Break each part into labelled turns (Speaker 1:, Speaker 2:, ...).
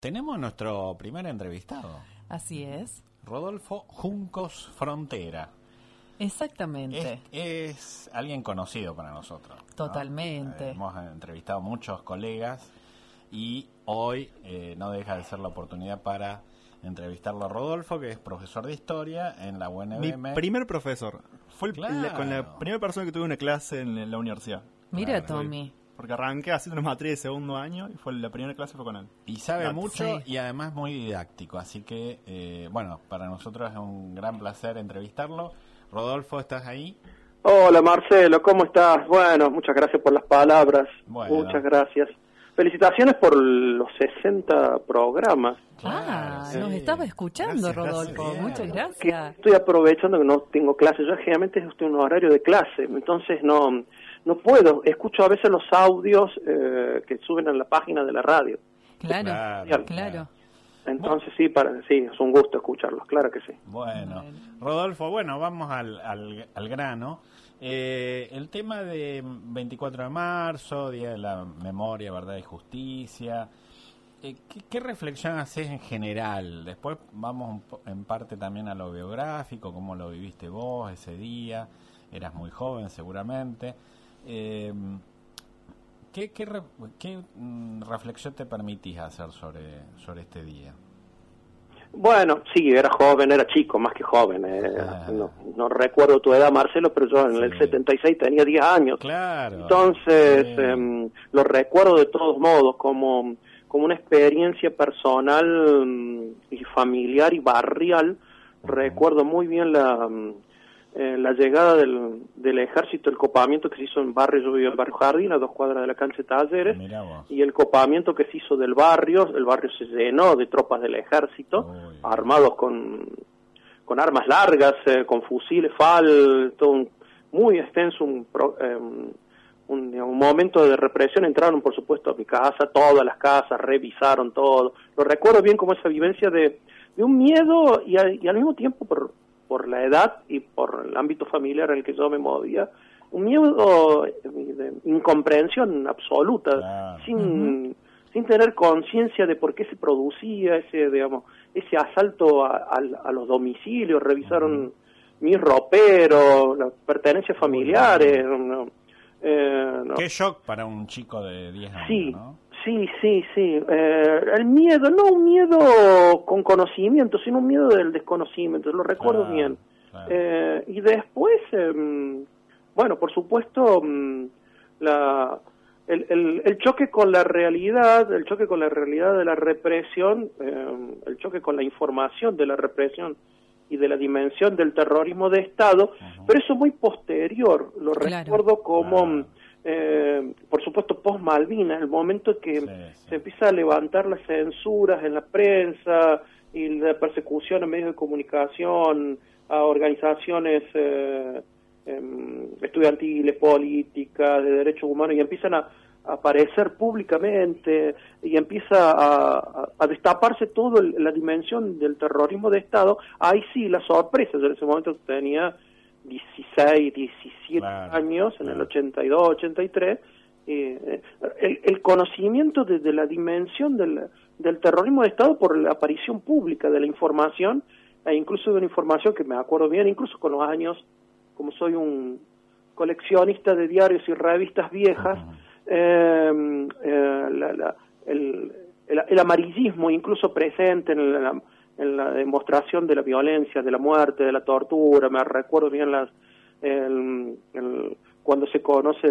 Speaker 1: Tenemos nuestro primer entrevistado.
Speaker 2: Así es.
Speaker 1: Rodolfo Juncos Frontera.
Speaker 2: Exactamente.
Speaker 1: Es alguien conocido para nosotros, ¿no?
Speaker 2: Totalmente.
Speaker 1: Hemos entrevistado a muchos colegas y hoy no deja de ser la oportunidad para entrevistarlo a Rodolfo, que es profesor de historia en la UNBM.
Speaker 3: Mi primer profesor. Fue
Speaker 1: Claro.
Speaker 3: con la primera persona que tuve una clase en la universidad.
Speaker 2: Mira,
Speaker 1: Claro.
Speaker 2: Tommy.
Speaker 3: Porque arranqué haciendo una materia de segundo año y fue la primera clase fue con él.
Speaker 1: Y sabe
Speaker 3: Claro.
Speaker 1: mucho
Speaker 2: Sí.
Speaker 1: y además muy didáctico. Así que, bueno, para nosotros es un gran placer entrevistarlo. Rodolfo, ¿estás ahí?
Speaker 4: Hola Marcelo, ¿cómo estás? Bueno, muchas gracias por las palabras,
Speaker 1: Bueno.
Speaker 4: muchas gracias. Felicitaciones por los 60 programas.
Speaker 2: Nos
Speaker 1: sí.
Speaker 2: estaba escuchando,
Speaker 1: Gracias,
Speaker 2: Rodolfo.
Speaker 1: gracias.
Speaker 2: Muchas
Speaker 4: Que
Speaker 2: gracias.
Speaker 4: estoy aprovechando que no tengo clase, yo generalmente estoy en un horario de clase, entonces no puedo, escucho a veces los audios que suben en la página de la radio.
Speaker 2: Claro.
Speaker 4: Entonces sí, es un gusto escucharlos, claro que sí.
Speaker 1: Bueno, Rodolfo, vamos al grano. El tema de 24 de marzo, Día de la Memoria, Verdad y Justicia, ¿qué reflexión haces en general? Después vamos en parte también a lo biográfico, cómo lo viviste vos ese día, eras muy joven seguramente. ¿Qué reflexión te permitís hacer sobre este día?
Speaker 4: Bueno, sí, era joven, era chico, más que joven. No recuerdo tu edad, Marcelo, pero yo en el 76 tenía 10 años.
Speaker 1: Claro.
Speaker 4: Entonces, lo recuerdo de todos modos como una experiencia personal y familiar y barrial. Recuerdo muy bien la llegada del ejército, el copamiento que se hizo en barrio, yo vivía en Barrio Jardín, a 2 cuadras de la cancha de Talleres, y el copamiento que se hizo del barrio, el barrio se llenó de tropas del ejército, armados con armas largas, con fusiles FAL, todo muy extenso, un momento de represión. Entraron por supuesto a mi casa, todas las casas, revisaron todo, lo recuerdo bien como esa vivencia de un miedo y al mismo tiempo por la edad y por el ámbito familiar en el que yo me movía, un miedo de incomprensión absoluta, sin tener conciencia de por qué se producía ese asalto a los domicilios. Revisaron mis roperos, las pertenencias familiares.
Speaker 1: Qué shock para un chico de 10 años,
Speaker 4: sí,
Speaker 1: ¿no?
Speaker 4: Sí. El miedo, no un miedo con conocimiento, sino un miedo del desconocimiento, lo recuerdo bien. Claro. Y después, bueno, por supuesto, el choque con la realidad, de la represión, el choque con la información de la represión y de la dimensión del terrorismo de Estado, pero eso muy posterior, lo recuerdo como... por supuesto post Malvinas, el momento que se empieza a levantar las censuras en la prensa y la persecución en medios de comunicación a organizaciones estudiantiles, políticas, de derechos humanos, y empiezan a aparecer públicamente y empieza a destaparse toda la dimensión del terrorismo de Estado. Ahí sí, la sorpresa. Yo en ese momento tenía 16, 17 años, en el 82, 83, el conocimiento de la dimensión del terrorismo de Estado por la aparición pública de la información, e incluso de una información que me acuerdo bien, incluso con los años, como soy un coleccionista de diarios y revistas viejas, el amarillismo incluso presente en la demostración de la violencia, de la muerte, de la tortura. Me recuerdo bien cuando se conoce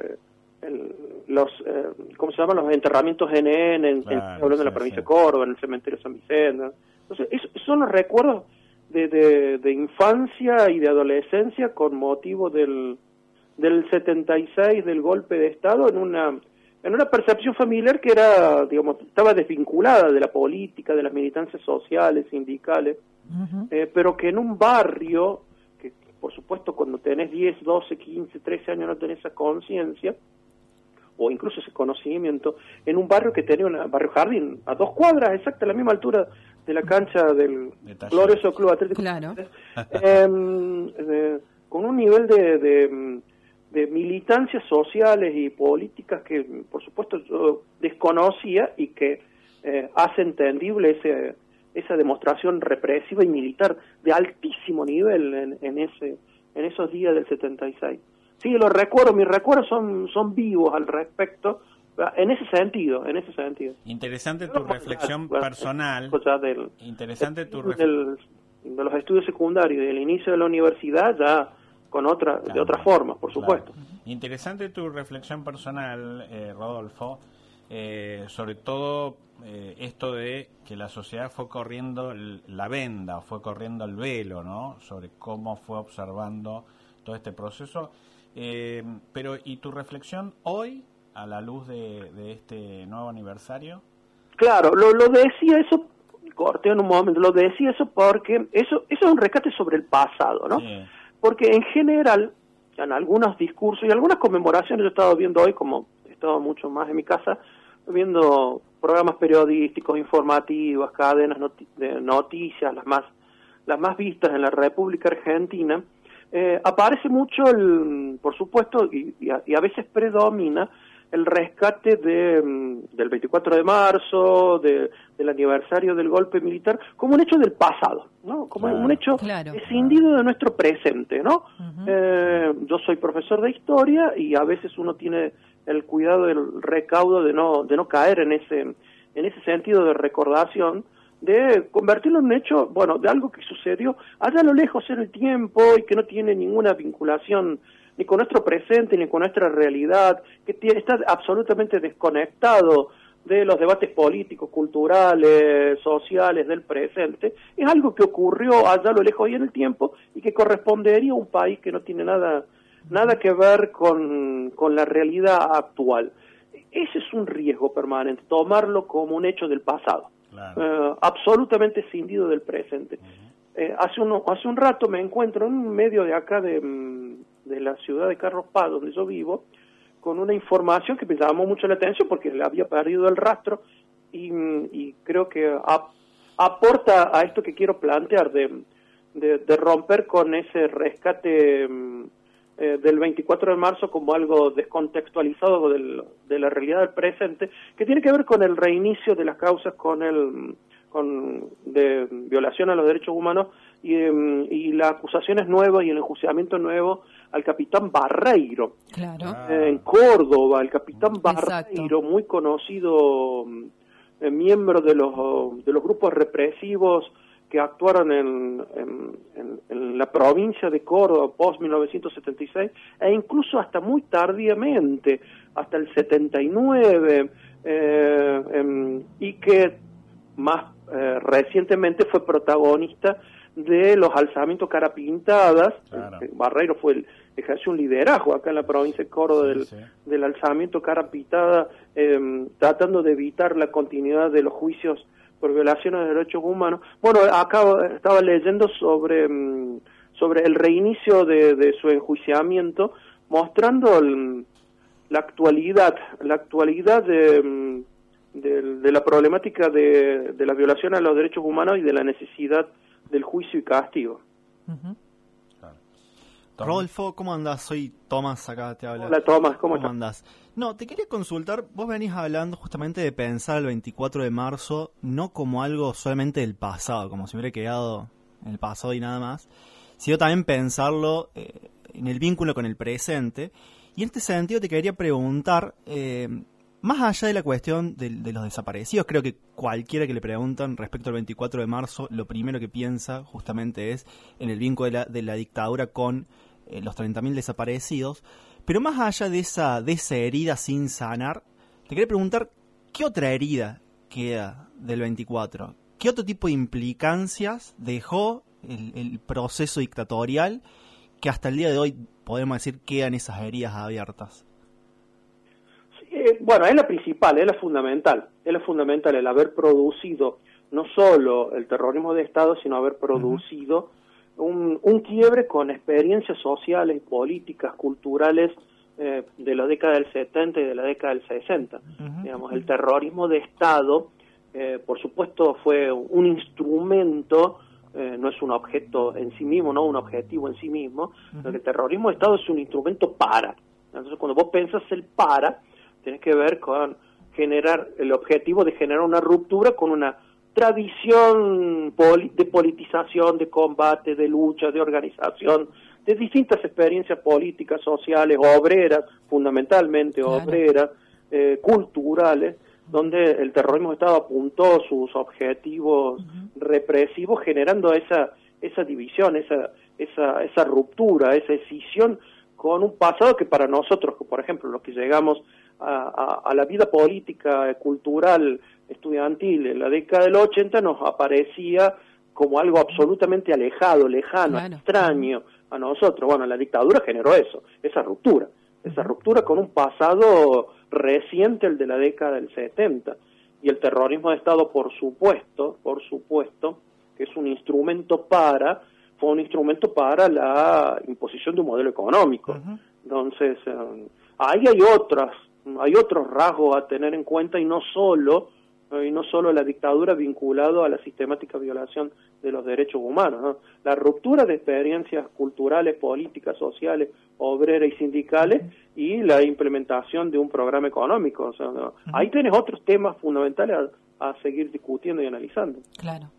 Speaker 4: ¿cómo se llaman? Los enterramientos NN hablando de la provincia de Córdoba, en el cementerio de San Vicente. Entonces, esos son los recuerdos de infancia y de adolescencia con motivo del 76, del golpe de Estado, en una percepción familiar que era, estaba desvinculada de la política, de las militancias sociales, sindicales, pero que en un barrio, que por supuesto cuando tenés 10, 12, 15, 13 años no tenés esa conciencia, o incluso ese conocimiento, en un barrio que tenía Barrio Jardín, a 2 cuadras, exacta, a la misma altura de la cancha del glorioso Club Atlético.
Speaker 2: Claro.
Speaker 4: Con un nivel de militancias sociales y políticas que, por supuesto, yo desconocía y que hace entendible esa demostración represiva y militar de altísimo nivel en esos días del 76. Sí, mis recuerdos son vivos al respecto, en ese sentido.
Speaker 1: Interesante tu reflexión personal. Interesante tu
Speaker 4: de los estudios secundarios y del inicio de la universidad ya de otra forma, por supuesto.
Speaker 1: Interesante tu reflexión personal, Rodolfo, sobre todo esto de que la sociedad fue corriendo la venda, fue corriendo el velo, ¿no? Sobre cómo fue observando todo este proceso. Pero, ¿y tu reflexión hoy, a la luz de este nuevo aniversario?
Speaker 4: Claro, lo decía eso, corté en un momento, lo decía eso porque eso es un rescate sobre el pasado, ¿no? Sí. Porque en general, en algunos discursos y algunas conmemoraciones, yo he estado viendo hoy, como he estado mucho más en mi casa, viendo programas periodísticos, informativos, cadenas de noticias, las más vistas en la República Argentina, aparece mucho, por supuesto, y a veces predomina el rescate del 24 de marzo, del aniversario del golpe militar, como un hecho del pasado, ¿no? Como un hecho escindido de nuestro presente, ¿no? Yo soy profesor de historia y a veces uno tiene el cuidado del recaudo de no caer en ese sentido de recordación, de convertirlo en un hecho, bueno, de algo que sucedió allá a lo lejos en el tiempo y que no tiene ninguna vinculación ni con nuestro presente ni con nuestra realidad, que está absolutamente desconectado de los debates políticos, culturales, sociales del presente. Es algo que ocurrió allá a lo lejos y en el tiempo y que correspondería a un país que no tiene nada que ver con la realidad actual. Ese es un riesgo permanente, tomarlo como un hecho del pasado. Claro. Absolutamente escindido del presente. Hace un rato me encuentro en un medio de acá de la ciudad de Carlos Paz, donde yo vivo, con una información que me llamó mucho la atención porque le había perdido el rastro y creo que aporta a esto que quiero plantear de romper con ese rescate del 24 de marzo como algo descontextualizado de la realidad del presente, que tiene que ver con el reinicio de las causas de violación a los derechos humanos y las acusaciones nuevas y el enjuiciamiento nuevo al capitán Barreiro.
Speaker 2: Claro.
Speaker 4: En Córdoba, el capitán Barreiro, muy conocido miembro de los grupos represivos que actuaron en la provincia de Córdoba post-1976 e incluso hasta muy tardíamente, hasta el 79, y que más recientemente fue protagonista de los alzamientos cara pintadas. Claro. Barreiro ejerció un liderazgo acá en la provincia de Córdoba del alzamiento cara pintada, tratando de evitar la continuidad de los juicios por violaciones de derechos humanos. Bueno, estaba leyendo sobre el reinicio de su enjuiciamiento, mostrando la actualidad de la problemática de la violación a los derechos humanos y de la necesidad del juicio y castigo.
Speaker 3: Uh-huh. Claro. Rodolfo, ¿cómo andás? Soy Tomás, acá te habla.
Speaker 4: Hola Tomás, ¿cómo
Speaker 3: andás? No, te quería consultar, vos venís hablando justamente de pensar el 24 de marzo no como algo solamente del pasado, como si hubiera quedado en el pasado y nada más, sino también pensarlo en el vínculo con el presente. Y en este sentido te quería preguntar, más allá de la cuestión de los desaparecidos, creo que cualquiera que le preguntan respecto al 24 de marzo, lo primero que piensa justamente es en el vínculo de la dictadura con los 30.000 desaparecidos. Pero más allá de esa herida sin sanar, te quería preguntar, ¿qué otra herida queda del 24? ¿Qué otro tipo de implicancias dejó el proceso dictatorial que hasta el día de hoy, podemos decir, quedan esas heridas abiertas?
Speaker 4: Bueno, es la principal, es la fundamental el haber producido no solo el terrorismo de Estado, sino haber producido un quiebre con experiencias sociales y políticas, culturales de la década del 70 y de la década del 60. Digamos, el terrorismo de Estado, por supuesto, fue un instrumento, no es un objeto en sí mismo, no un objetivo en sí mismo, sino que el terrorismo de Estado es un instrumento para. Entonces, cuando vos pensás el para, tenés que ver con el objetivo de generar una ruptura con una tradición de politización, de combate, de lucha, de organización, de distintas experiencias políticas, sociales, obreras, fundamentalmente obreras, culturales, donde el terrorismo de Estado apuntó sus objetivos represivos, generando esa división, esa ruptura, esa escisión con un pasado que para nosotros, por ejemplo, los que llegamos a la vida política, cultural, estudiantil en la década del 80, nos aparecía como algo absolutamente alejado, lejano, extraño a nosotros. Bueno, la dictadura generó eso, esa ruptura con un pasado reciente, el de la década del 70. Y el terrorismo de Estado, por supuesto, que es un instrumento fue un instrumento para la imposición de un modelo económico. Entonces, ahí hay otros rasgos a tener en cuenta, y no solo la dictadura vinculado a la sistemática violación de los derechos humanos, ¿no? La ruptura de experiencias culturales, políticas, sociales, obreras y sindicales, y la implementación de un programa económico. O sea, ¿no? Ahí tenés otros temas fundamentales a seguir discutiendo y analizando.
Speaker 2: Claro.